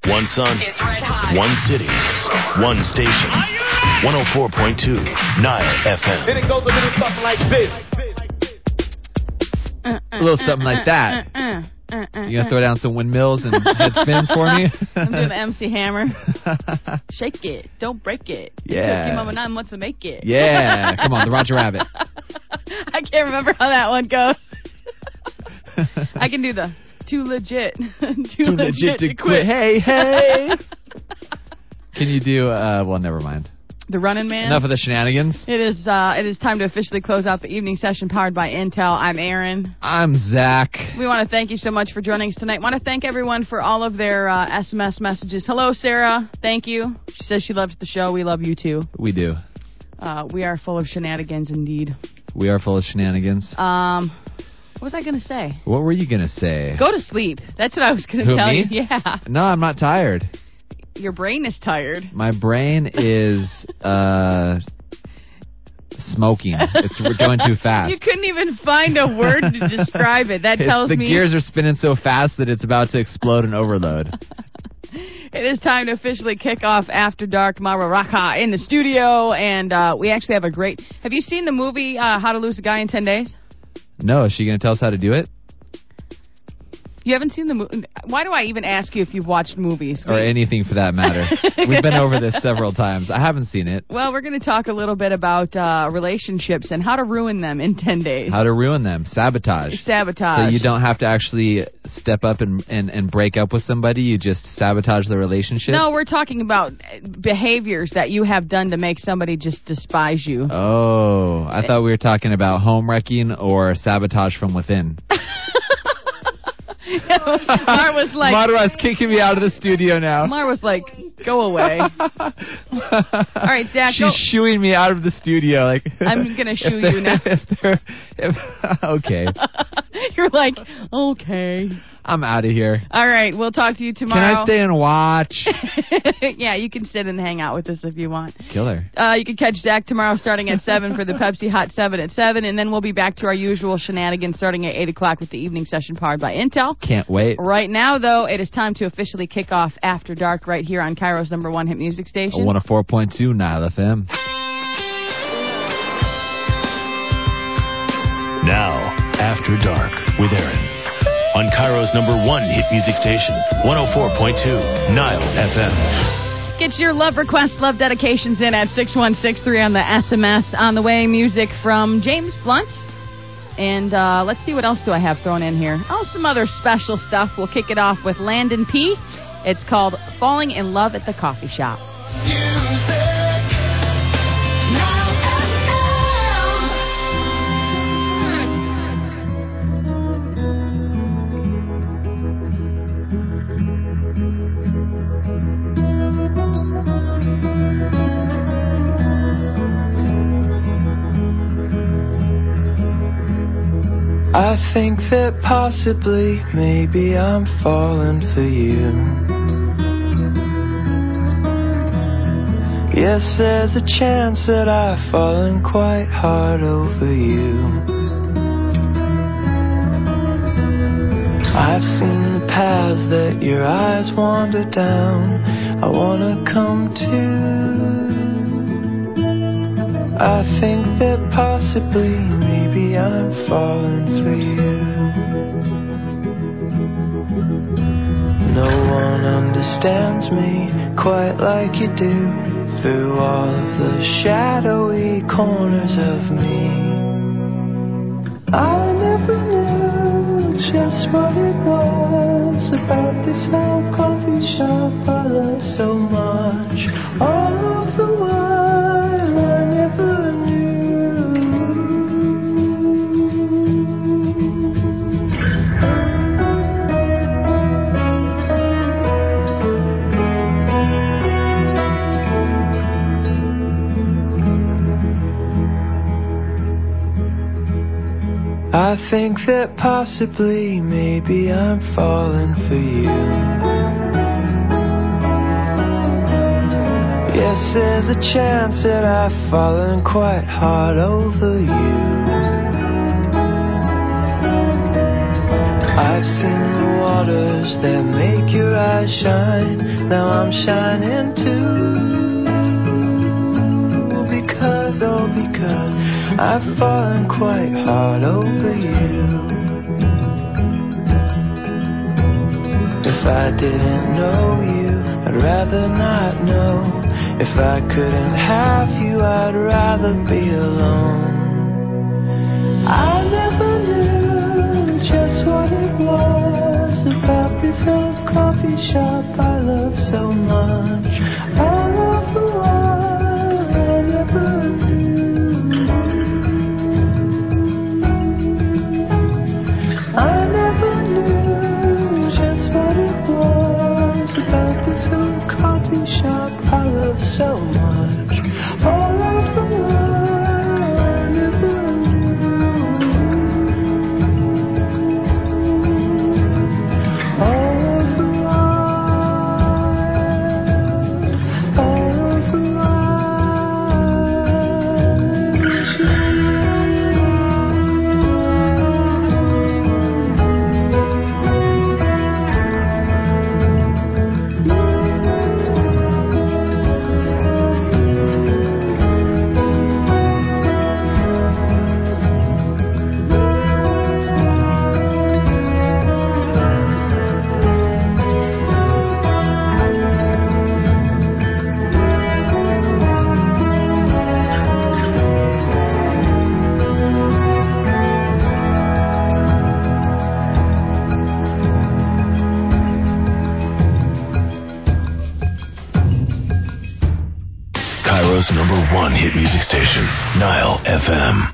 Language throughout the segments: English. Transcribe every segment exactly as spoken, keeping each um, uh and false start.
One sun, one city, one station. one oh four point two Nile F M. Then it goes a little something like this. A little something like that. You gonna throw down some windmills and head spins for me? I'm doing the M C Hammer. Shake it, don't break it. Yeah. It took you mama nine months to make it. Yeah, come on, the Roger Rabbit. I can't remember how that one goes. I can do the too legit, too, Too legit to quit. Hey, hey. Can you do? Uh, well, never mind. The Running Man. Enough of the shenanigans. It is. Uh, it is time to officially close out the evening session powered by Intel. I'm Aaron. I'm Zach. We want to thank you so much for joining us tonight. Want to thank everyone for all of their uh, S M S messages. Hello, Sarah. Thank you. She says she loves the show. We love you too. We do. Uh, we are full of shenanigans, indeed. We are full of shenanigans. Um, what was I going to say? What were you going to say? Go to sleep. That's what I was going to Who, tell me? you. Yeah. No, I'm not tired. Your brain is tired. My brain is uh, smoking. It's we're going too fast. You couldn't even find a word to describe it. That It's- tells the me... The gears are spinning so fast that it's about to explode and overload. It is time to officially kick off After Dark. Mara Raka in the studio, and uh, we actually have a great... Have you seen the movie uh, How to Lose a Guy in ten days? No, is she going to tell us how to do it? You haven't seen the movie? Why do I even ask you if you've watched movies? Or anything for that matter. We've been over this several times. I haven't seen it. Well, we're going to talk a little bit about uh, relationships and how to ruin them in ten days. How to ruin them. Sabotage. Sabotage. So you don't have to actually step up and, and, and break up with somebody. You just sabotage the relationship? No, we're talking about behaviors that you have done to make somebody just despise you. Oh, I thought we were talking about home wrecking or sabotage from within. Mar was like... Marwa's kicking me out of the studio now. Mar was like, go away. All right, Zach. She's go. shooing me out of the studio. Like I'm going to shoo you now. If they're, if, okay. You're like, okay. I'm out of here. All right, we'll talk to you tomorrow. Can I stay and watch? Yeah, you can sit and hang out with us if you want. Killer. Uh, you can catch Zach tomorrow starting at seven for the Pepsi Hot seven at seven, and then we'll be back to our usual shenanigans starting at eight o'clock with the evening session powered by Intel. Can't wait. Right now, though, it is time to officially kick off After Dark right here on Cairo's number one hit music station. one oh four point two Nile F M. Now, After Dark with Aaron. On Cairo's number one hit music station, one oh four point two Nile F M. Get your love requests, love dedications in at six one six three on the S M S. On the way, music from James Blunt. And uh, let's see, what else do I have thrown in here? Oh, some other special stuff. We'll kick it off with Landon P. It's called Falling in Love at the Coffee Shop. I think that possibly, maybe I'm falling for you. Yes, there's a chance that I've fallen quite hard over you. I've seen the paths that your eyes wander down. I wanna come to. I think that possibly, maybe I'm falling for you. No one understands me quite like you do, through all of the shadowy corners of me. I never knew just what it was about this old coffee shop I love so much. All of the while I never knew. I think that possibly, maybe I'm falling for you. Yes, there's a chance that I've fallen quite hard over you. I've seen the waters stars that make your eyes shine. Now I'm shining too. Because, oh, because I've fallen quite hard over you. If I didn't know you, I'd rather not know. If I couldn't have you, I'd rather be alone. I never knew just what it was about this old coffee shop I love so much. All of the while I never knew. I never knew just what it was about this old coffee shop I love so much. All of the while I never number one hit music station, Nile F M.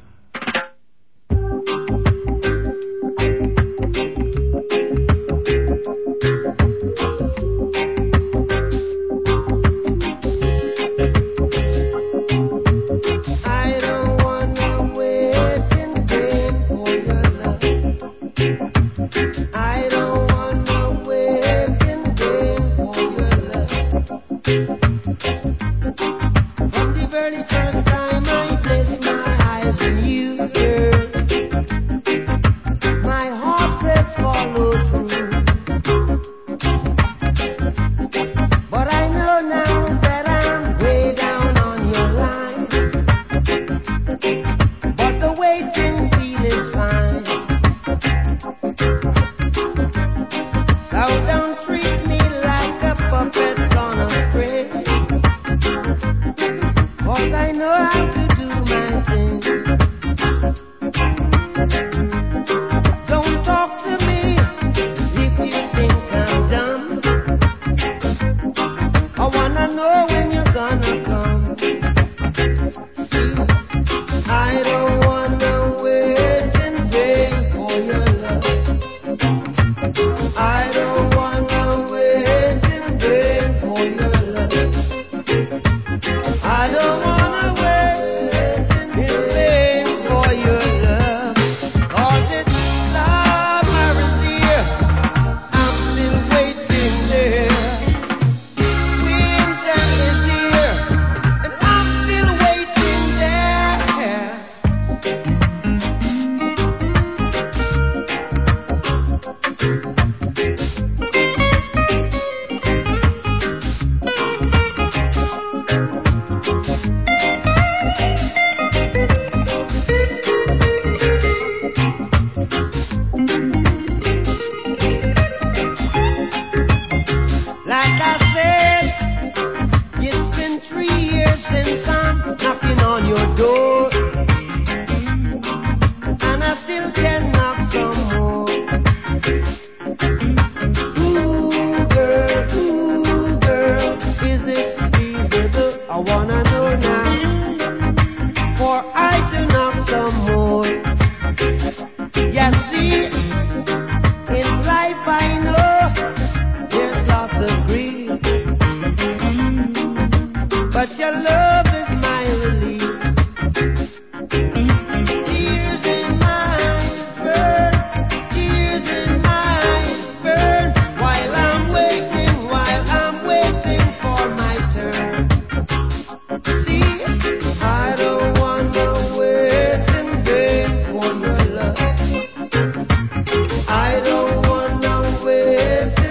I don't wanna wait.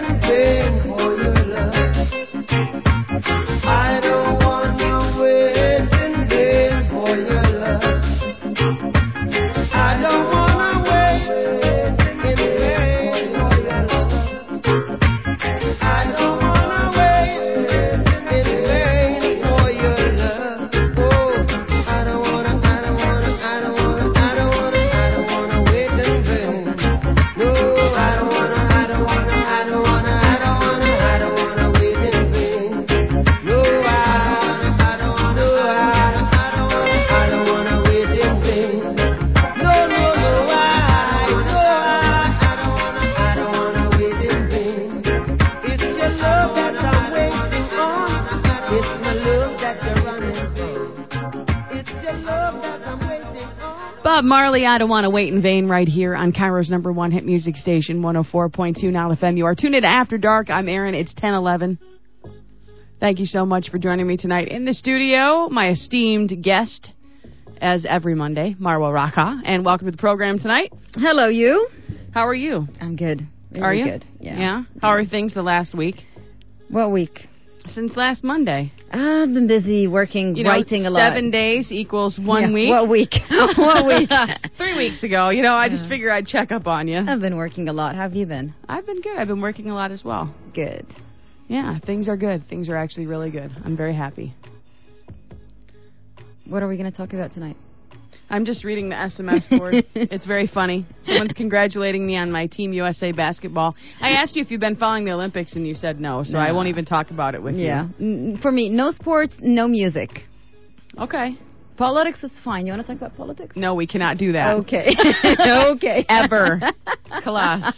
Bob Marley, I Don't Want to Wait in Vain, right here on Cairo's number one hit music station, one oh four point two Now F M. You are tuned in to After Dark. I'm Aaron. It's ten eleven. Thank you so much for joining me tonight in the studio. My esteemed guest, as every Monday, Marwa Raka. And welcome to the program tonight. Hello, you. How are you? I'm good. Very are you? Good. Yeah. Yeah? How are things the last week? What week? Since last Monday. I've been busy working, you know, writing a lot. Seven days equals one yeah. week. What week? What week? Three weeks ago. You know, I yeah. just figured I'd check up on you. I've been working a lot. How have you been? I've been good. I've been working a lot as well. Good. Yeah, things are good. Things are actually really good. I'm very happy. What are we going to talk about tonight? I'm just reading the S M S board. It's very funny. Someone's congratulating me on my Team U S A basketball. I asked you if you've been following the Olympics, and you said no, so no. I won't even talk about it with yeah. you. Yeah. For me, no sports, no music. Okay. Politics is fine. You want to talk about politics? No, we cannot do that. Okay. Okay. Ever. Class.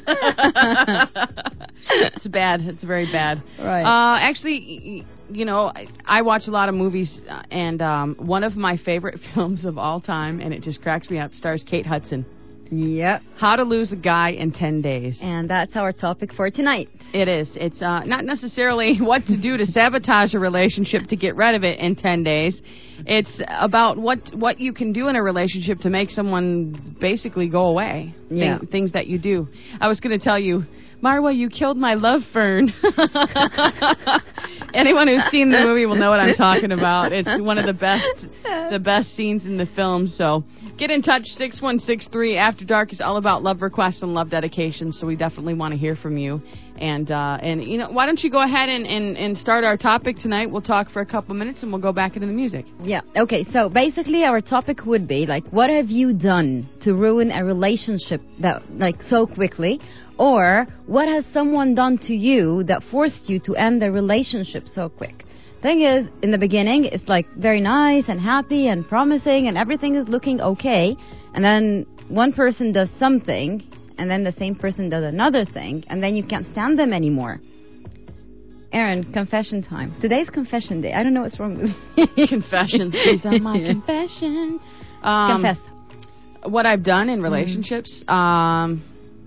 It's bad. It's very bad. Right. Uh, actually, you know, I, I watch a lot of movies, and um, one of my favorite films of all time, and it just cracks me up, stars Kate Hudson. Yep. How to Lose a Guy in ten days. And that's our topic for tonight. It is. It's uh, not necessarily what to do to sabotage a relationship to get rid of it in ten days. It's about what what you can do in a relationship to make someone basically go away. Yeah. Thing, things that you do. I was going to tell you, Marwa, you killed my love fern. Anyone who's seen the movie will know what I'm talking about. It's one of the best the best scenes in the film. So get in touch, six one six three. After Dark is all about love requests and love dedications, so we definitely want to hear from you. And, uh, and you know, why don't you go ahead and, and, and start our topic tonight? We'll talk for a couple minutes, and we'll go back into the music. Yeah. Okay, so basically our topic would be, like, what have you done to ruin a relationship that, like, so quickly? Or what has someone done to you that forced you to end the relationship so quick? Thing is, in the beginning, it's, like, very nice and happy and promising, and everything is looking okay. And then one person does something, and then the same person does another thing, and then you can't stand them anymore. Aaron, confession time. Today's confession day. I don't know what's wrong with me. Confession. These are my confessions. Um, Confess. What I've done in relationships. Mm. Um,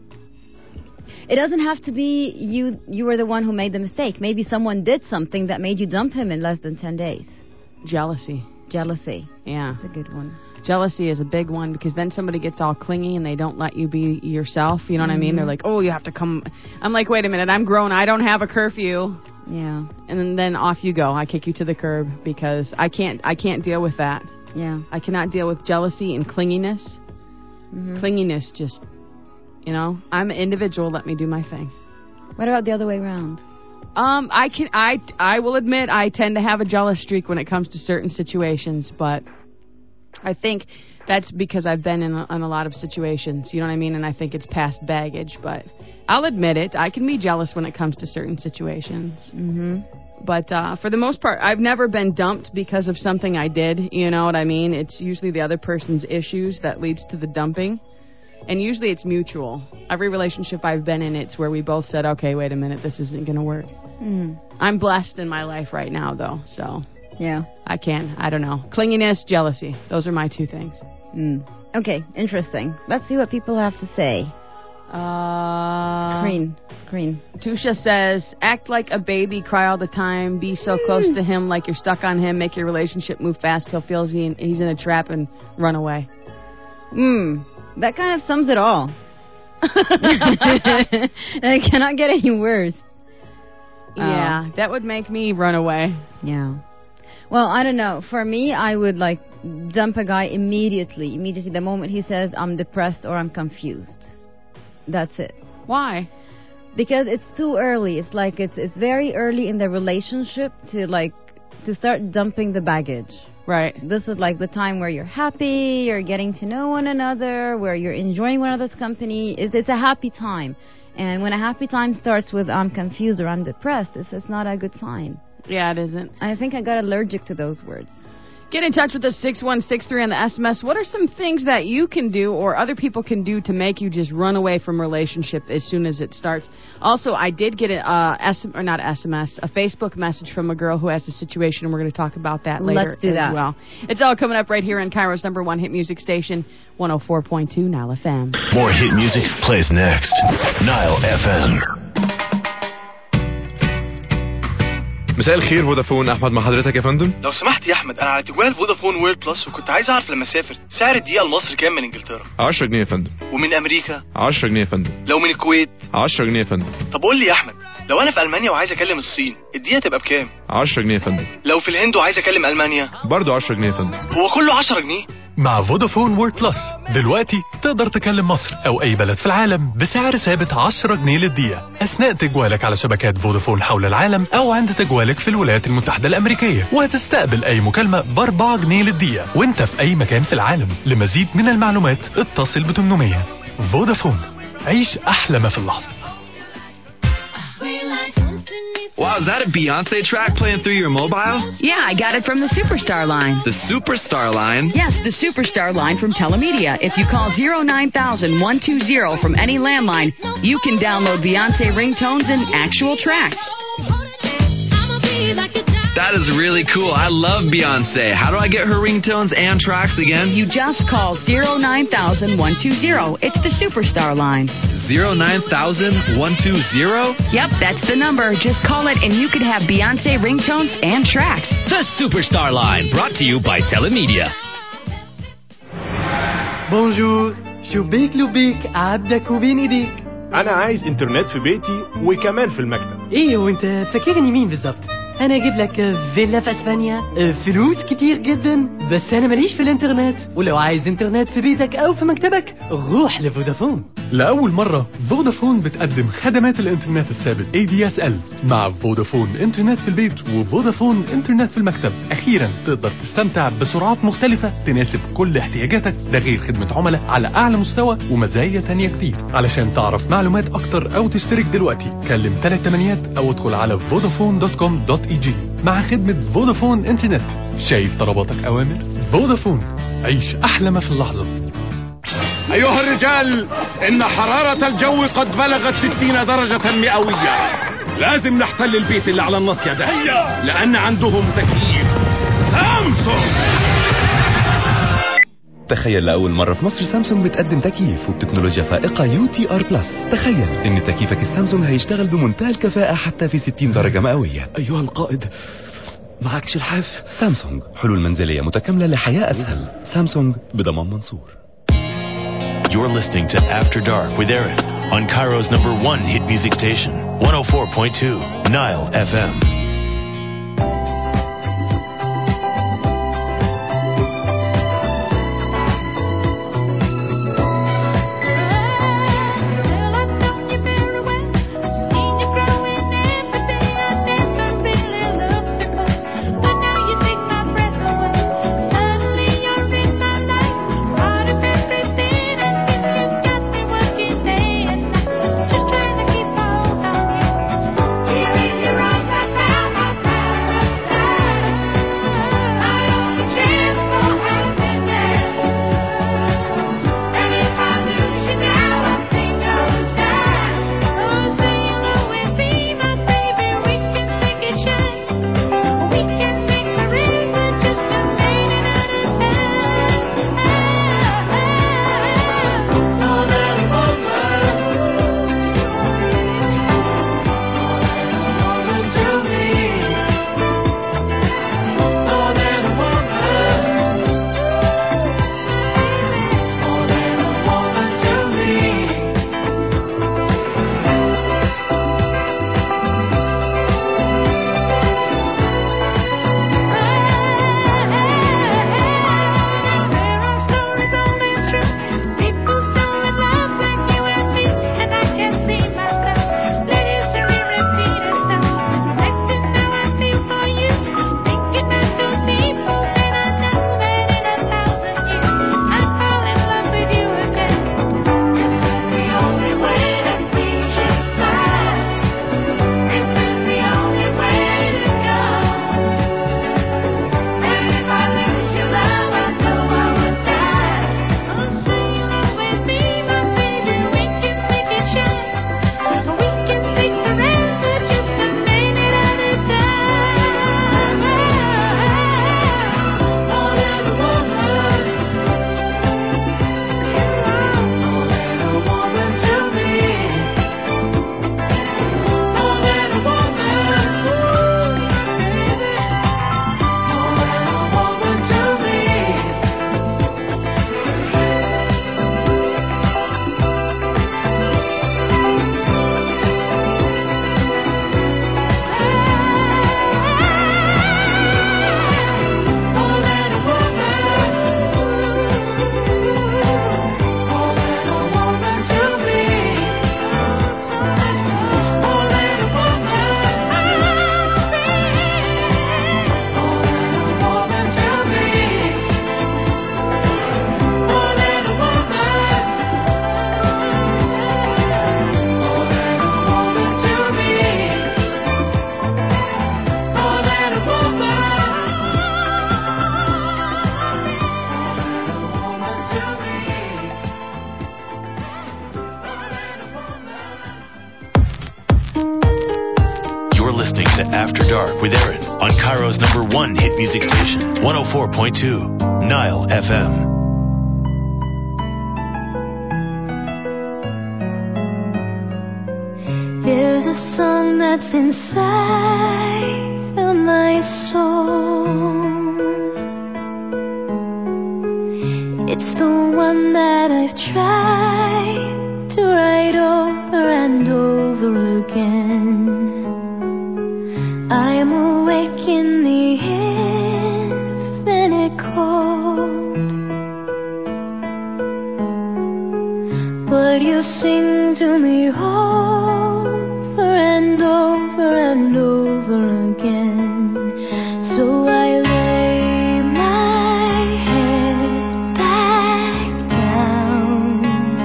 it doesn't have to be you. You were the one who made the mistake. Maybe someone did something that made you dump him in less than ten days. Jealousy. Jealousy. Yeah. That's a good one. Jealousy is a big one, because then somebody gets all clingy and they don't let you be yourself. You know what mm-hmm. I mean? They're like, oh, you have to come. I'm like, wait a minute, I'm grown. I don't have a curfew. Yeah. And then, then off you go. I kick you to the curb because I can't I can't deal with that. Yeah. I cannot deal with jealousy and clinginess. Mm-hmm. Clinginess just, you know, I'm an individual. Let me do my thing. What about the other way around? Um, I can I I will admit I tend to have a jealous streak when it comes to certain situations, but I think that's because I've been in a, in a lot of situations, you know what I mean? And I think it's past baggage, but I'll admit it. I can be jealous when it comes to certain situations. Mm-hmm. But uh, for the most part, I've never been dumped because of something I did, you know what I mean? It's usually the other person's issues that leads to the dumping. And usually it's mutual. Every relationship I've been in, it's where we both said, okay, wait a minute, this isn't going to work. Mm. I'm blessed in my life right now, though, so... Yeah. I can. I don't know. Clinginess, jealousy. Those are my two things. Mm. Okay, interesting. Let's see what people have to say. Uh, Green. Green. Tusha says, act like a baby, cry all the time, be so mm. close to him like you're stuck on him, make your relationship move fast till feels he, he's in a trap and run away. Hmm. That kind of sums it all. I cannot get any worse. Yeah, uh, that would make me run away. Yeah. Well, I don't know. For me, I would, like, dump a guy immediately. Immediately, the moment he says, I'm depressed or I'm confused. That's it. Why? Because it's too early. It's like, it's it's very early in the relationship to, like, to start dumping the baggage. Right. This is, like, the time where you're happy, you're getting to know one another, where you're enjoying one another's company. It's, it's a happy time. And when a happy time starts with, I'm confused or I'm depressed, it's, it's not a good sign. Yeah, it isn't. I think I got allergic to those words. Get in touch with us, six one six three on the S M S. What are some things that you can do or other people can do to make you just run away from relationship as soon as it starts? Also, I did get a, uh, S- or not S M S, a Facebook message from a girl who has a situation, and we're going to talk about that later Let's do as that. well. It's all coming up right here on Cairo's number one hit music station, one oh four point two Nile F M. More hit music plays next. Nile F M. مساء الخير فودافون، احمد مع حضرتك يا فندم. لو سمحت يا احمد، انا على تجوال فودافون وورلد بلس، وكنت عايز اعرف لما اسافر سعر الدقيقه المصري كام من انجلترا؟ عشرة جنيه يا فندم. ومن امريكا؟ عشرة جنيه يا فندم. لو من الكويت؟ عشرة جنيه يا فندم. طب قول لي يا احمد، لو انا في المانيا وعايز اكلم الصين الدقيقه تبقى بكام؟ عشرة جنيه يا فندم. لو في الهند وعايز اكلم المانيا؟ برضه عشرة جنيه يا فندم. هو كله عشرة جنيه؟ مع فودافون وورد بلس دلوقتي تقدر تكلم مصر أو أي بلد في العالم بسعر ثابت عشرة جنيه للدقيقة أثناء تجوالك على شبكات فودافون حول العالم أو عند تجوالك في الولايات المتحدة الأمريكية، وهتستقبل أي مكالمة بأربعة جنيه للدقيقة وأنت في أي مكان في العالم. لمزيد من المعلومات اتصل ب ثمانمية. فودافون، عيش أحلى ما في اللحظة. Wow, is that a Beyonce track playing through your mobile? Yeah, I got it from the Superstar line. The Superstar line? Yes, the Superstar line from Telemedia. If you call zero nine thousand one two zero from any landline, you can download Beyonce ringtones and actual tracks. That is really cool. I love Beyonce. How do I get her ringtones and tracks again? You just call zero nine thousand one two zero. It's the Superstar line. zero nine thousand one two zero? Yep, that's the number. Just call it and you could have Beyonce ringtones and tracks. The Superstar line, brought to you by Telemedia. بونجور، شو بيك لبيك عبدك وبين ايديك. انا عايز انترنت في بيتي وكمان في المكتب. ايه وانت فاكرني مين بالظبط؟ انا اجيب لك فيلا في اسبانيا، فلوس كتير جدا، بس انا ماليش في الانترنت. ولو عايز انترنت في بيتك او في مكتبك روح لفودافون. لأول مرة فودافون بتقدم خدمات الإنترنت الثابت إيه دي إس إل مع فودافون إنترنت في البيت وفودافون إنترنت في المكتب. أخيرا تقدر تستمتع بسرعات مختلفة تناسب كل احتياجاتك، ده غير خدمة عملاء على أعلى مستوى ومزايا تانية كتير. علشان تعرف معلومات أكتر أو تشترك دلوقتي كلم ثلاث تمانيات أو ادخل على فودافون دوت كوم دوت اي جي. مع خدمة فودافون إنترنت شايف طلباتك أوامر؟ فودافون، عيش أحلى ما في اللحظة. أيها الرجال، إن حرارة الجو قد بلغت ستين درجة مئوية. لازم نحتل البيت اللي على الناصية ده، لأن عندهم تكييف سامسونج. تخيل لأول مرة في مصر سامسونج بتقدم تكييف وبتكنولوجيا فائقة يو تي ار بلس. تخيل إن تكييفك السامسونج هيشتغل بمنتهى الكفاءة حتى في ستين درجة مئوية. أيها القائد، معك شلحاف. سامسونج، حلول منزلية متكاملة لحياة أسهل. سامسونج بضمان منصور. You're listening to After Dark with Aaron on Cairo's number one hit music station, one oh four point two Nile F M. Just trying to keep hold on. Here in your arms, I found Dark with Aaron on Cairo's number one hit music station, one oh four point two, Nile F M. There's a song that's inside of my soul. It's the one that I've tried to write over and over again. I'm awake in the infinite cold, but you sing to me over and over and over again. So I lay my head back down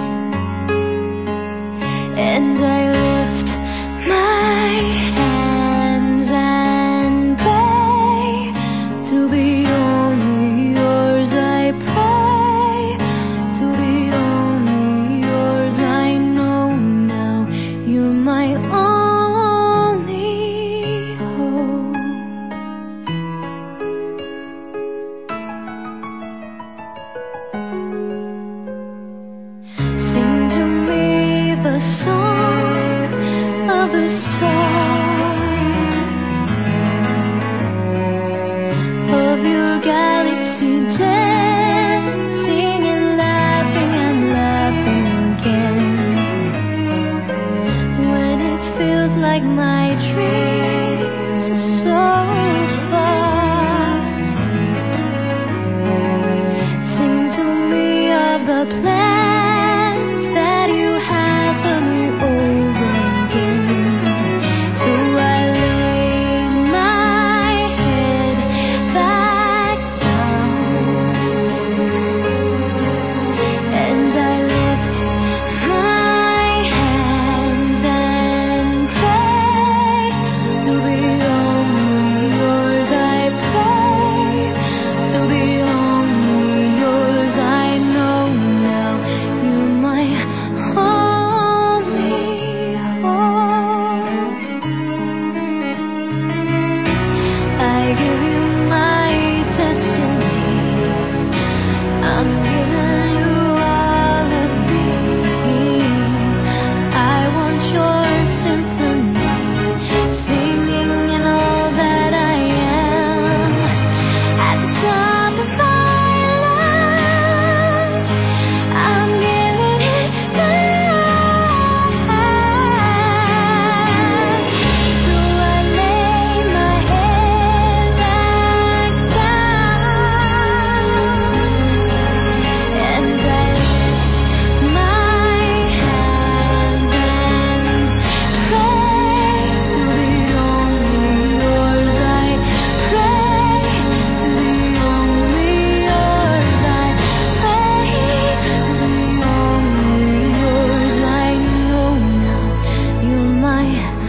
and I lift my hands and pray to be only yours. I pray to be only yours. I know now you're my only hope. Sing to me the song of the stars, of your galaxy dancing and laughing and laughing again. When it feels like my dreams are so far, sing to me of the plans that you have for me over again. So I lay my head back down and I lift my hands and pray to be only yours. I pray to be only yours. I know now you're my only hope. I give you my destiny. I'm giving you all of me. I want your symphony, singing in all that I am. At the top of my lungs, I'm giving it back. So I lay my head back down and I lift my hands and pray to be only yours. I pray to be only yours. I pray to be only yours. I know now you're my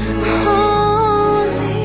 only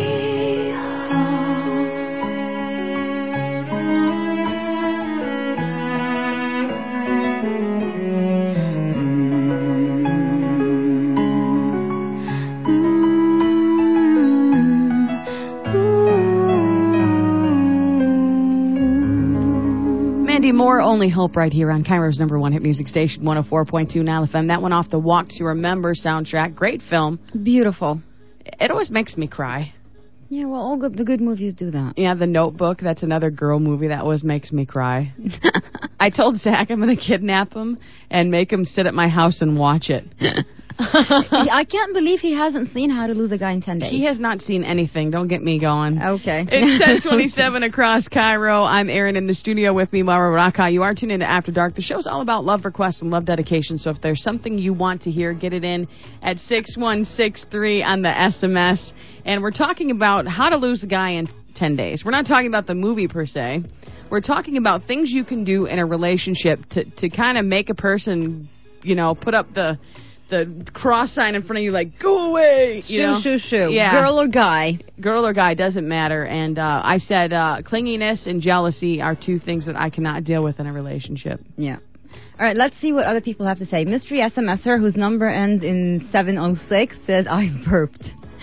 Mandy Moore, Only Hope, right here on Cairo's number one hit music station, one oh four point two Nile F M. That one off the Walk to Remember soundtrack. Great film. Beautiful. It always makes me cry. Yeah, well, all good, the good movies do that. Yeah, The Notebook, that's another girl movie that always makes me cry. I told Zach I'm going to kidnap him and make him sit at my house and watch it. I can't believe he hasn't seen How to Lose a Guy in ten days. He has not seen anything. Don't get me going. Okay. It's ten twenty-seven across Cairo. I'm Aaron in the studio with me, Mara Raka. You are tuned into After Dark. The show's all about love requests and love dedication. So if there's something you want to hear, get it in at six one six three on the S M S. And we're talking about How to Lose a Guy in ten days. We're not talking about the movie per se. We're talking about things you can do in a relationship to, to kind of make a person, you know, put up the the cross sign in front of you, like, go away. You shoo, know? shoo, shoo. Yeah. Girl or guy. Girl or guy, doesn't matter. And uh, I said uh, clinginess and jealousy are two things that I cannot deal with in a relationship. Yeah. All right, let's see what other people have to say. Mystery SMSer, whose number ends in seven oh six, says, I burped.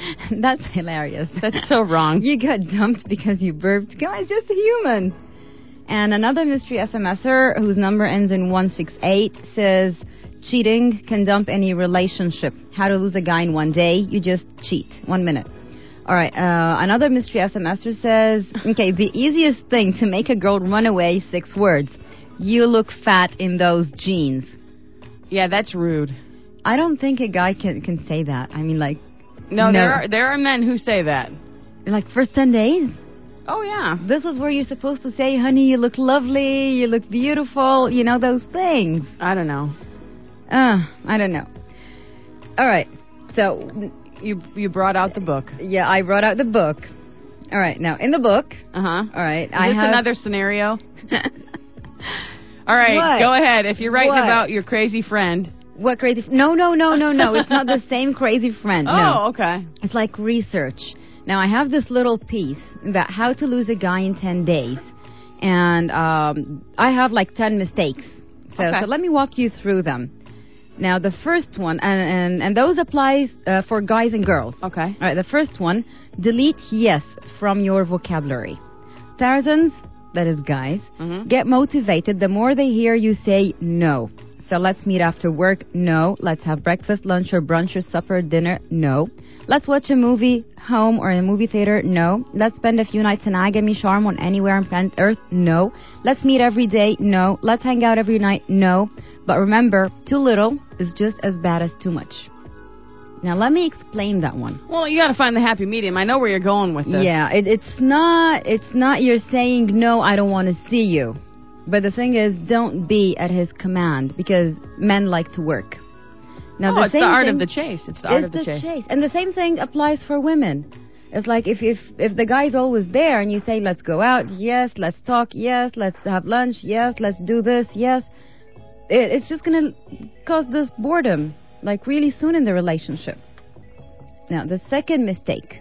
That's hilarious. That's so wrong. You got dumped because you burped. Guys, just a human. And another mystery SMSer whose number ends in one six eight says, cheating can dump any relationship. How to lose a guy in one day. You just cheat. One minute. All right. Uh, another mystery SMSer says, okay, the easiest thing to make a girl run away, six words. You look fat in those jeans. Yeah, that's rude. I don't think a guy can can say that. I mean, like... No, no. there are there are men who say that. Like, first ten days? Oh, yeah. This is where you're supposed to say, honey, you look lovely, you look beautiful, you know, those things. I don't know. Uh, I don't know. All right. So... You you brought out the book. Yeah, I brought out the book. All right. Now, in the book... Uh-huh. All right. Is I this have... another scenario? All right, What? go ahead. If you're writing What? about your crazy friend. What crazy... F- no, no, no, no, no. It's not the same crazy friend. Oh, no. okay. It's like research. Now, I have this little piece about how to lose a guy in ten days. And um, I have like ten mistakes. So, Okay. so let me walk you through them. Now, the first one, and, and, and those applies uh, for guys and girls. Okay. All right, the first one, delete yes from your vocabulary. Tarzans, that is guys, Mm-hmm. get motivated the more they hear you say no. So let's meet after work, no. Let's have breakfast, lunch, or brunch, or supper, dinner, no. Let's watch a movie, home, or in a movie theater, no. Let's spend a few nights in Agami Sharm on anywhere on planet Earth, no. Let's meet every day, no. Let's hang out every night, no. But remember, too little is just as bad as too much. Now, let me explain that one. Well, you got to find the happy medium. I know where you're going with this. Yeah, it, it's not. It's not you're saying no. I don't want to see you, but the thing is, don't be at his command because men like to work. Now, oh, the it's same the art thing of the chase. It's the art is of the, chase. and the same thing applies for women. It's like if if if the guy's always there and you say, "Let's go out," yes, let's talk, yes, let's have lunch, yes, let's do this, yes, it, it's just gonna cause this boredom. Like really soon in the relationship. Now, the second mistake,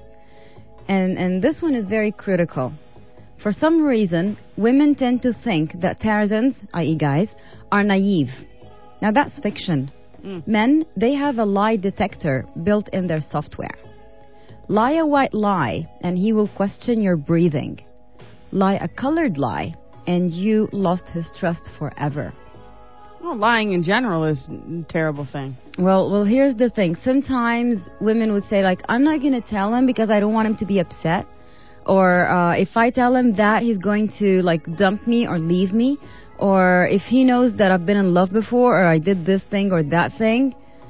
and, and this one is very critical. For some reason, women tend to think that Tarzans, that is guys, are naive. Now, that's fiction. Mm. Men, they have a lie detector built in their software. Lie a white lie, and he will question your breathing. Lie a colored lie, and you lost his trust forever. Well, lying in general is a terrible thing. Well, well, here's the thing. Sometimes women would say, like, I'm not going to tell him because I don't want him to be upset. Or uh, if I tell him that, he's going to, like, dump me or leave me. Or if he knows that I've been in love before or I did this thing or that thing,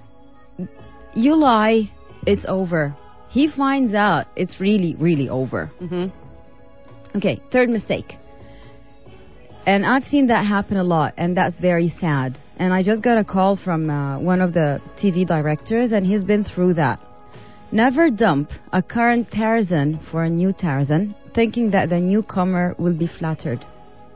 you lie, it's over. He finds out, it's really, really over. Mm-hmm. Okay, third mistake. And I've seen that happen a lot, and that's very sad. And I just got a call from uh, one of the T V directors, and he's been through that. Never dump a current Tarzan for a new Tarzan, thinking that the newcomer will be flattered.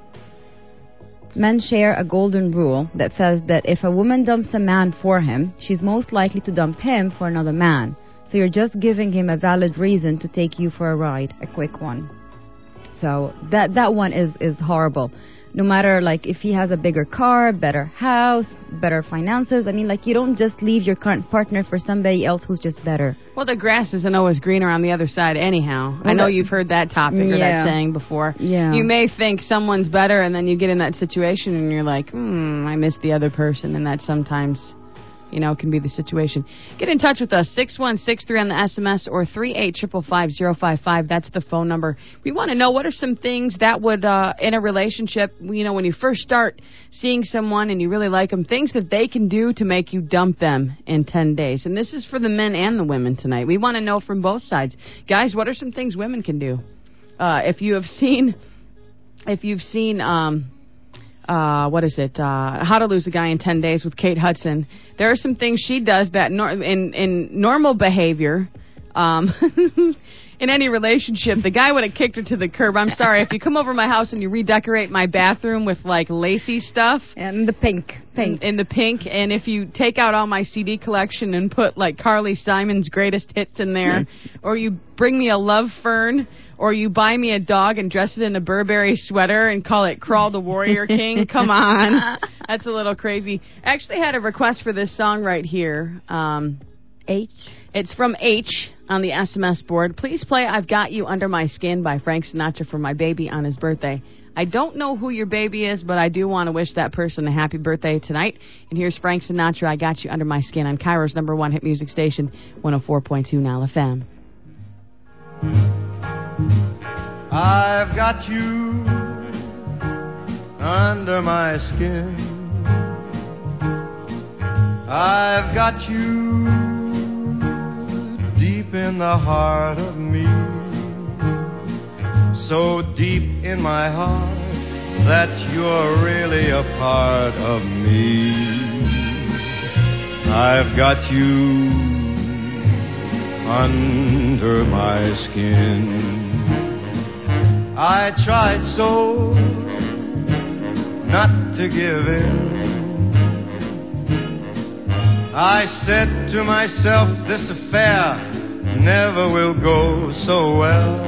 Men share a golden rule that says that if a woman dumps a man for him, she's most likely to dump him for another man. So you're just giving him a valid reason to take you for a ride, a quick one. So that that one is, is horrible. No matter, like, if he has a bigger car, better house, better finances. I mean, like, you don't just leave your current partner for somebody else who's just better. Well, the grass isn't always greener on the other side anyhow. Well, I know that- you've heard that topic or Yeah. that saying before. Yeah. You may think someone's better, and then you get in that situation, and you're like, hmm, I miss the other person, and that sometimes, you know, can be the situation. Get in touch with us, six one six three on the S M S or three eight five five five zero five five. That's the phone number. We want to know what are some things that would, uh, in a relationship, you know, when you first start seeing someone and you really like them, things that they can do to make you dump them in ten days. And this is for the men and the women tonight. We want to know from both sides. Guys, what are some things women can do? Uh, if you have seen, if you've seen, um, Uh, what is it? Uh, How to Lose a Guy in ten days with Kate Hudson. There are some things she does that nor- in, in normal behavior, um, in any relationship, the guy would have kicked her to the curb. I'm sorry, if you come over my house and you redecorate my bathroom with, like, lacy stuff. And the pink. Pink. In, in the pink. And if you take out all my C D collection and put, like, Carly Simon's greatest hits in there, or you bring me a love fern, or you buy me a dog and dress it in a Burberry sweater and call it Crawl the Warrior King. Come on. That's a little crazy. I actually had a request for this song right here. Um, H? It's from H on the S M S board. Please play I've Got You Under My Skin by Frank Sinatra for my baby on his birthday. I don't know who your baby is, but I do want to wish that person a happy birthday tonight. And here's Frank Sinatra, I Got You Under My Skin on Cairo's number one hit music station, one oh four point two Nile F M. I've got you under my skin. I've got you deep in the heart of me, so deep in my heart that you're really a part of me. I've got you under my skin. I tried so not to give in. I said to myself, this affair never will go so well.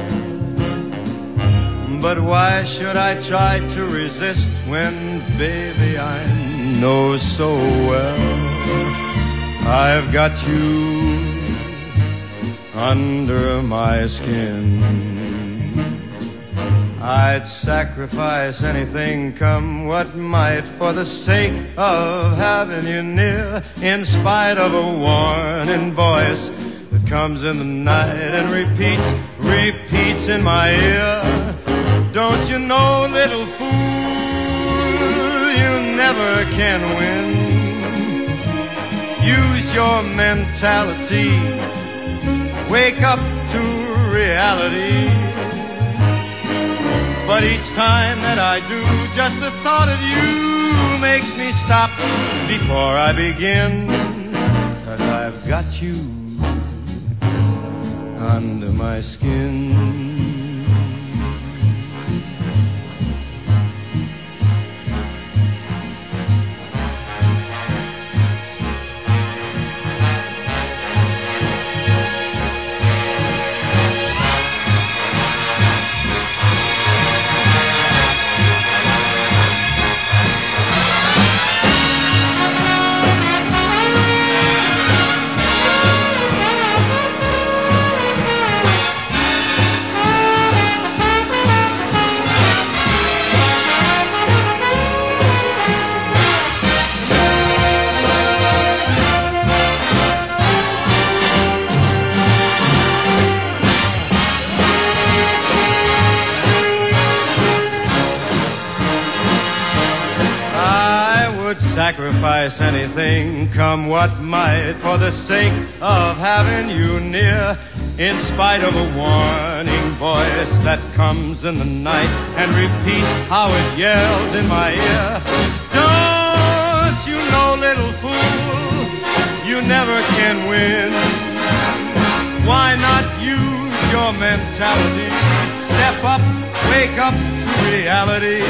But why should I try to resist when, baby, I know so well I've got you under my skin. I'd sacrifice anything, come what might, for the sake of having you near, in spite of a warning voice that comes in the night and repeats, repeats in my ear. Don't you know, little fool, you never can win. Use your mentality, wake up to reality. But each time that I do, just the thought of you makes me stop before I begin. 'Cause I've got you under my skin. Sacrifice anything, come what might, for the sake of having you near, in spite of a warning voice that comes in the night and repeats how it yells in my ear. Don't you know, little fool, you never can win. Why not use your mentality? Step up, wake up to reality.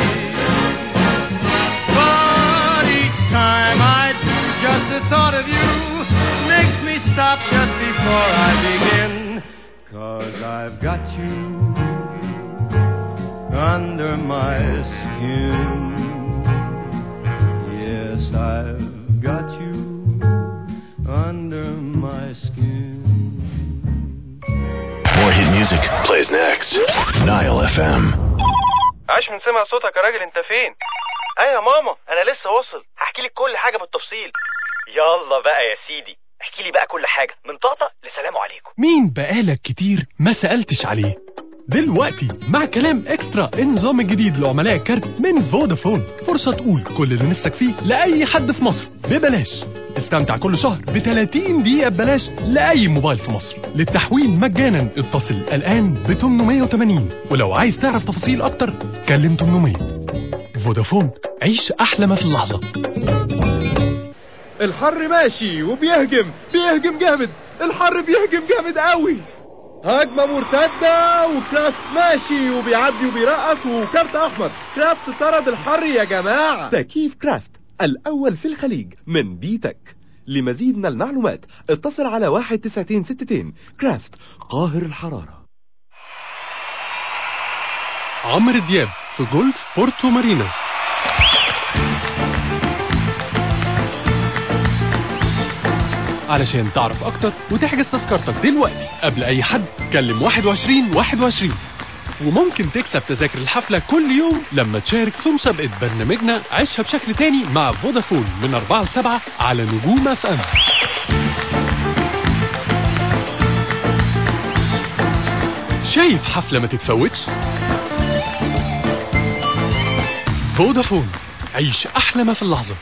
Time I do, just the thought of you makes me stop just before I begin. 'Cause I've got you under my skin. Yes, I've got you under my skin. More hit music plays next. Nile F M. عاش من سمع صوتك يا راجل، انت فين؟ ايه يا ماما، انا لسه وصل، هحكي لك كل حاجه بالتفصيل. يلا بقى يا سيدي، احكي لي بقى كل حاجه من طقطق لسلام عليكم. مين بقالك كتير ما سألتش عليه؟ دلوقتي مع كلام اكسترا، النظام الجديد لعملاء الكارت من فودافون، فرصة تقول كل اللي نفسك فيه لأي حد في مصر ببلاش. استمتع كل شهر ب ثلاثين دقيقة ببلاش لأي موبايل في مصر. للتحويل مجانا اتصل الآن ب ثمانمائة وثمانين، ولو عايز تعرف تفاصيل أكتر كلم ثمانمائة. فودافون، عيش أحلى ما في اللحظة. الحر ماشي وبيهجم بيهجم جامد، الحر بيهجم جامد قوي. هجمة مرتدة وكرافت ماشي وبيعدي وبيرقص وكارت أحمر. كرافت طرد الحر يا جماعة. تكييف كرافت الأول في الخليج من بيتك. لمزيد من المعلومات اتصل على واحد تسعتين ستتين. كرافت، قاهر الحرارة. عمرو دياب في جولف بورتو مارينا. علشان تعرف أكتر وتحجز تذكرتك دلوقتي قبل أي حد كلم واحد وعشرين واحد وعشرين. وممكن تكسب تذاكر الحفلة كل يوم لما تشارك في مسابقة برنامجنا عيشها بشكل تاني مع فودافون من أربعة لسبعة على نجوم اف ام. شايف حفلة ما تتفوتش؟ فودافون، عيش أحلى ما في اللحظة.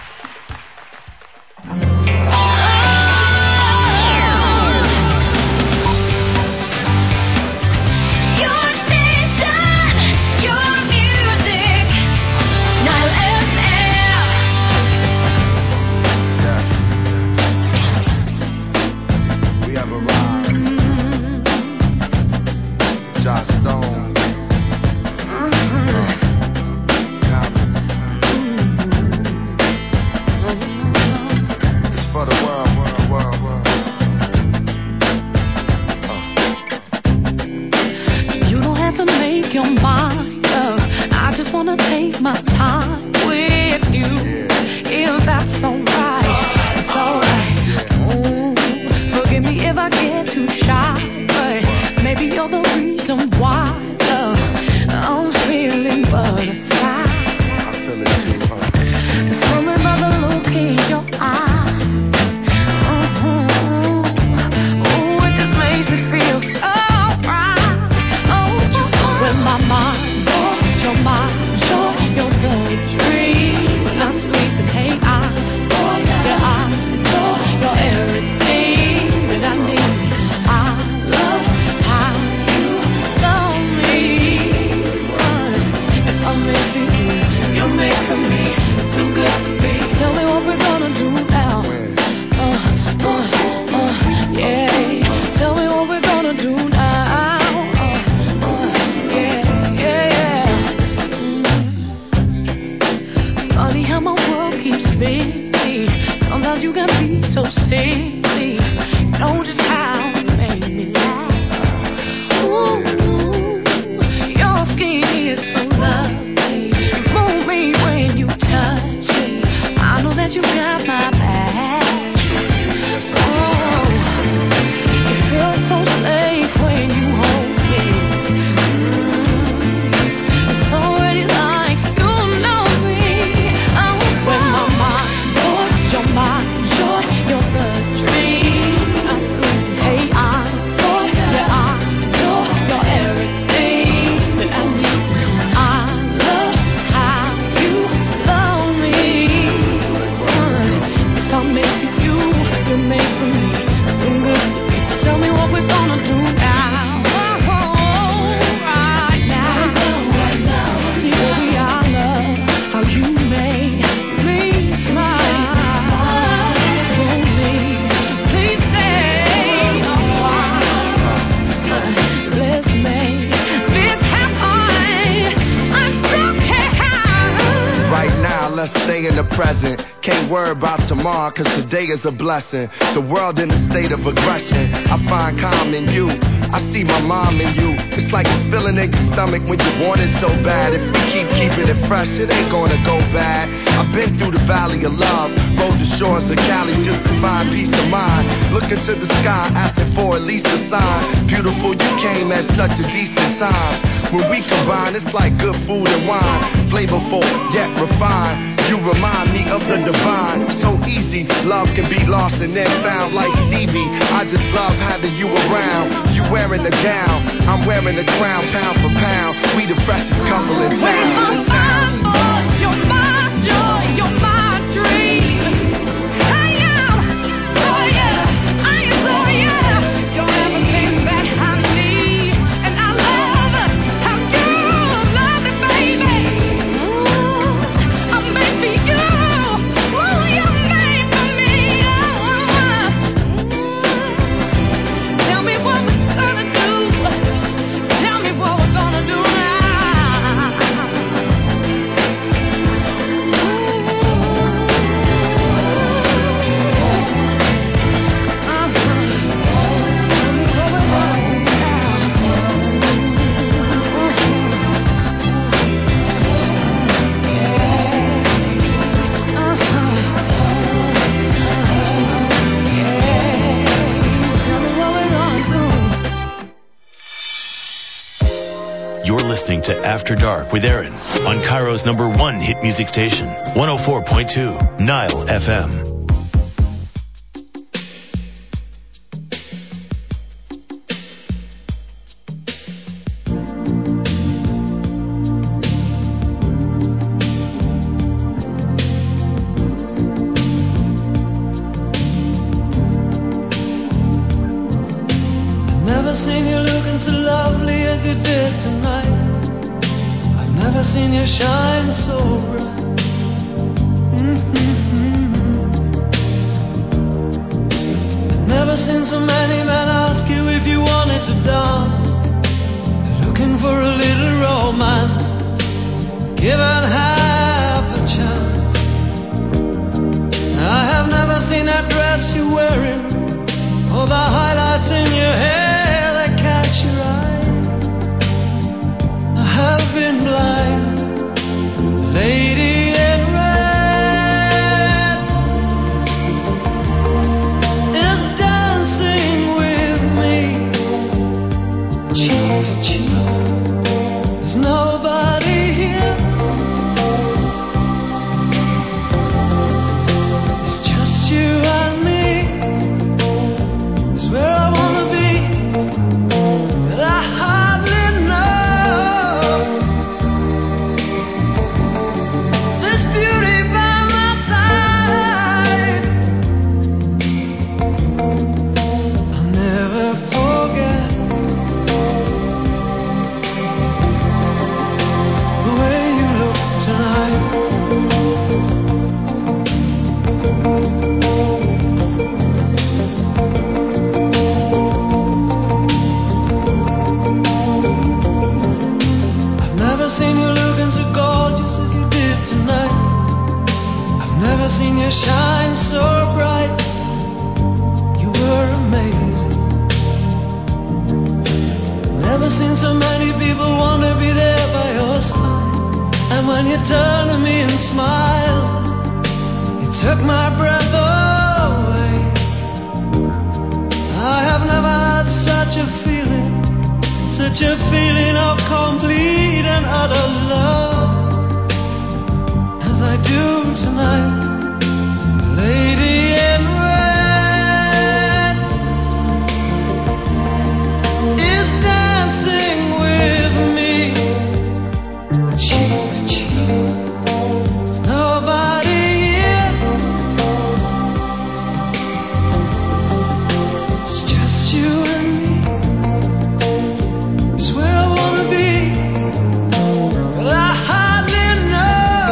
Cause today is a blessing. The world in a state of aggression. I find calm in you. I see my mom in you. It's like a feeling in your stomach when you want it so bad. If we keep keeping it fresh, it ain't gonna go bad. I've been through the valley of love, rode the shores of Cali just to find peace of mind. Looking to the sky, asking for at least a sign. Beautiful, you came at such a decent time. When we combine, it's like good food and wine. Flavorful, yet refined. You remind me of the divine. So easy, love can be lost and then found like Stevie. I just love having you around. You wearing a gown, I'm wearing a crown. Pound for pound, we the freshest couple in town. In town. You're my joy, you're my dream. I am, oh yeah, I adore you. You're everything that I need, and I love how you love me, baby. Ooh, I'm made for you. Ooh, you're made for me. Ooh. Tell me what we're gonna do. Tell me what we're gonna do now. listening to After Dark with Aaron on Cairo's number one hit music station, one oh four point two Nile F M. Shine so bright. Mm-hmm. I've never seen so many men ask you if you wanted to dance, looking for a little romance, given half a chance. I have never seen that dress you're wearing, or the highlights in your hair that catch your eye. I have been blind. Lady in red is dancing with me, cheek to cheek. There's nobody here. It's just you and me. It's where I wanna be, but I hardly know. Shine so bright, you were amazing. Never seen so many people want to be there by your side. And when you turned to me and smiled, it took my breath away. I have never had such a feeling, such a feeling of complete and utter love as I do tonight. Lady in red is dancing with me, cheek to cheek. There's nobody here. It's just you and me. It's where I wanna be, but I hardly know.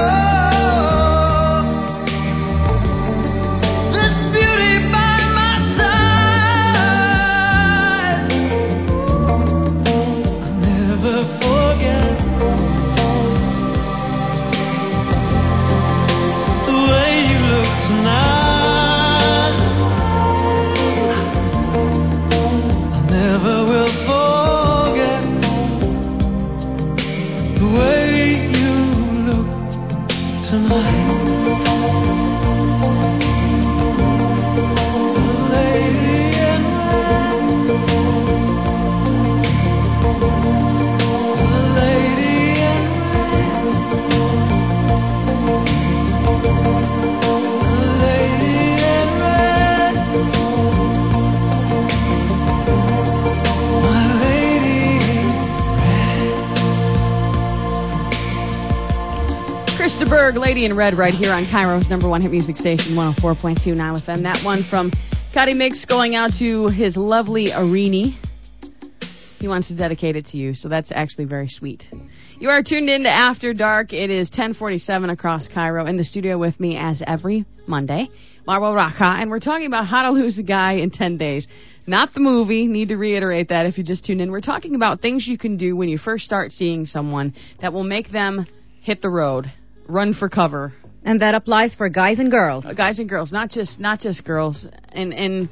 Lady in Red right here on Cairo's number one hit music station, one oh four point two Nile F M. That one from Cuddy Mix going out to his lovely Arini. He wants to dedicate it to you, so that's actually very sweet. You are tuned in to After Dark. It is ten forty-seven across Cairo. In the studio with me, as every Monday, Marwa Raka, and we're talking about how to lose a guy in ten days. Not the movie. Need to reiterate that if you just tuned in. We're talking about things you can do when you first start seeing someone that will make them hit the road. Run for cover. And that applies for guys and girls. Uh, guys and girls, not just not just girls. And and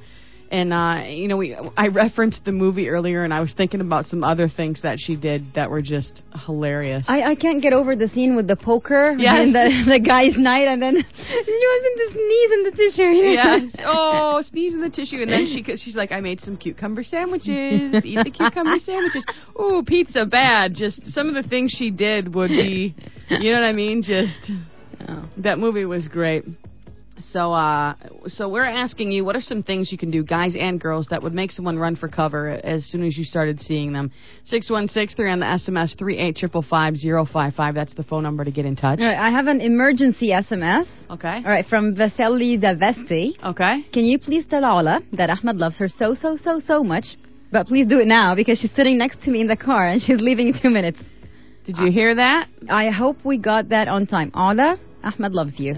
And, uh, you know, we I referenced the movie earlier, and I was thinking about some other things that she did that were just hilarious. I, I can't get over the scene with the poker Yes. and the, the guy's night, and then she wasn't to sneeze in the tissue. Yes. Oh, sneeze in the tissue. And then she she's like, I made some cucumber sandwiches. Eat the cucumber sandwiches. Ooh, pizza, bad. Just some of the things she did would be, you know what I mean? Just, oh. That movie was great. So uh, so we're asking you, what are some things you can do, guys and girls, that would make someone run for cover as soon as you started seeing them? six one six, three on the S M S, three eight five five five zero five five. That's the phone number to get in touch. All right, I have an emergency S M S. Okay. All right, from Vasily Davesti. Okay. Can you please tell Ola that Ahmed loves her so, so, so, so much? But please do it now, because she's sitting next to me in the car and she's leaving in two minutes. Did you hear that? I hope we got that on time. Ola, Ahmed loves you.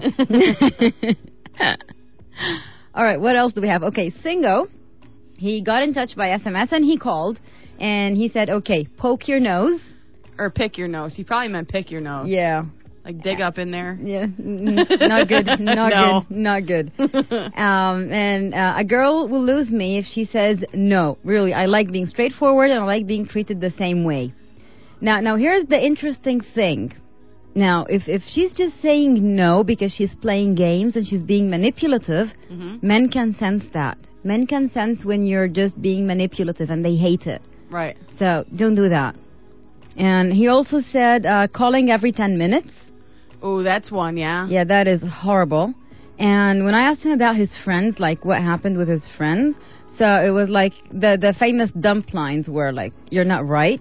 All right, what else do we have? Okay, Singo, he got in touch by S M S and he called and he said, okay, poke your nose. Or pick your nose. He probably meant pick your nose. Yeah. Like dig up in there. Yeah, not good, not No. good, not good. um, and uh, a girl will lose me if she says no. Really, I like being straightforward and I like being treated the same way. Now, now here's the interesting thing. Now, if if she's just saying no because she's playing games and she's being manipulative, Mm-hmm. men can sense that. Men can sense when you're just being manipulative and they hate it. Right. So don't do that. And he also said uh, calling every ten minutes. Oh, that's one, yeah. Yeah, that is horrible. And when I asked him about his friends, like what happened with his friends, so it was like the, the famous dump lines were like, you're not right,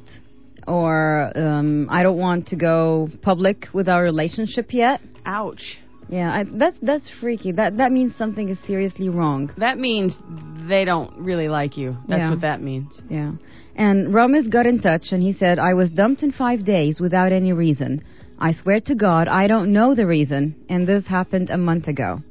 or um, I don't want to go public with our relationship yet. Ouch. Yeah, I, that's that's freaky. That that means something is seriously wrong. That means they don't really like you. That's Yeah. what that means. Yeah. And Ramis got in touch and he said, I was dumped in five days without any reason. I swear to God, I don't know the reason, and this happened a month ago.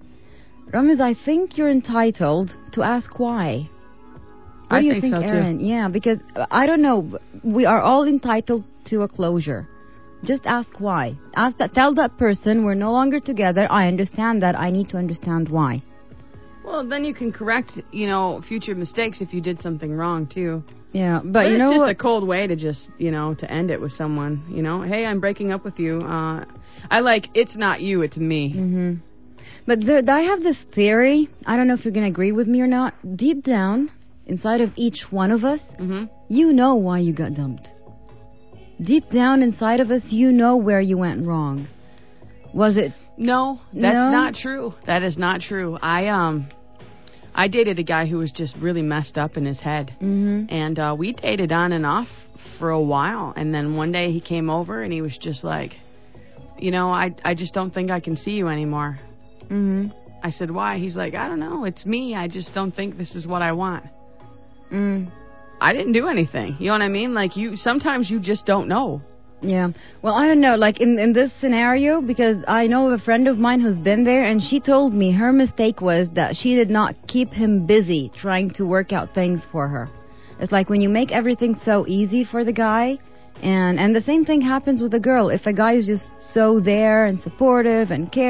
Ramis, I think you're entitled to ask why. What I do you think think, so, too. Aaron? Yeah, because uh, I don't know. We are all entitled to a closure. Just ask why. Ask that. Tell that person we're no longer together. I understand that. I need to understand why. Well, then you can correct, you know, future mistakes if you did something wrong, too. Yeah, but, But you it's know just what? a cold way to just, you know, to end it with someone. You know, hey, I'm breaking up with you. Uh, I like, it's not you, it's me. Mm-hmm. But there, I have this theory. I don't know if you're going to agree with me or not. Deep down, inside of each one of us, Mm-hmm. you know why you got dumped. Deep down inside of us, you know where you went wrong. Was it? No, that's No? not true. That is not true. I um, I dated a guy who was just really messed up in his head, Mm-hmm. and uh, we dated on and off for a while. And then one day he came over and he was just like, you know, I I just don't think I can see you anymore. Mm-hmm. I said, why? He's like, I don't know. It's me. I just don't think this is what I want. Mm. I didn't do anything. You know what I mean? Like, you sometimes you just don't know. Yeah. Well, I don't know. Like in, in this scenario, because I know of a friend of mine who's been there, and she told me her mistake was that she did not keep him busy trying to work out things for her. It's like when you make everything so easy for the guy, and and the same thing happens with the girl. If a guy is just so there and supportive and cares.